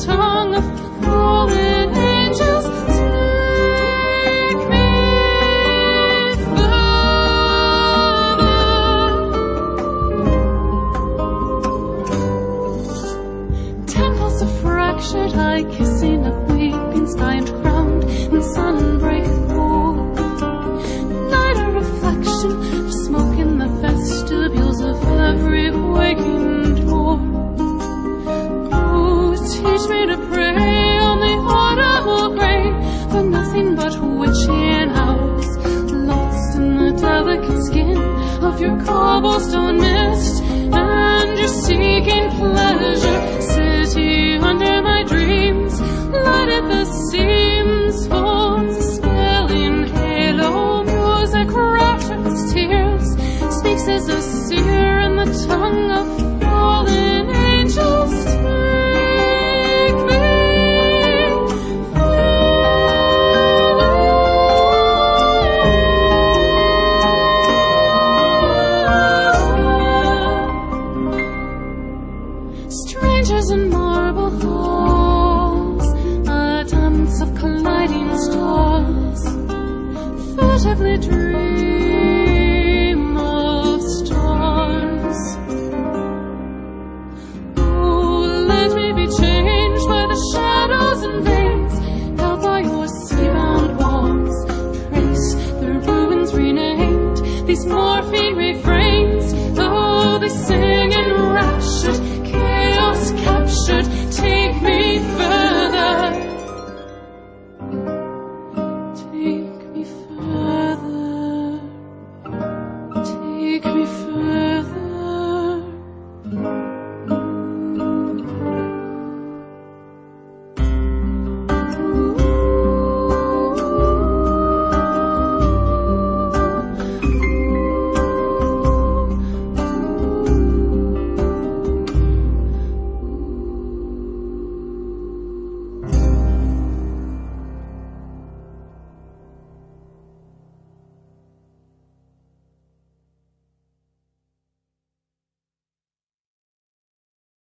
tongue of fallen angels. Take me further. Temples of fractured eye, kissing a weeping sky and crowned in sunbreak gold. Night a reflection of smoke in the vestibules of every waking door. Oh, teach me to pray on the audible grave, for nothing but witching hours, lost in the delicate skin of your cobblestone mist, and your seeking pleasure, city under my dreams, lighted the seams, folds a spelling halo, music raptures tears, speaks as a seer in the tongue of fallen angels. Take me further. Strangers in marble halls, a dance of colliding stars, furtively dream of stars. Oh, let me be changed by the shadows and veins, held by your sea-bound walls, trace the ruins renamed, these morphine refrains, though they sing in raptures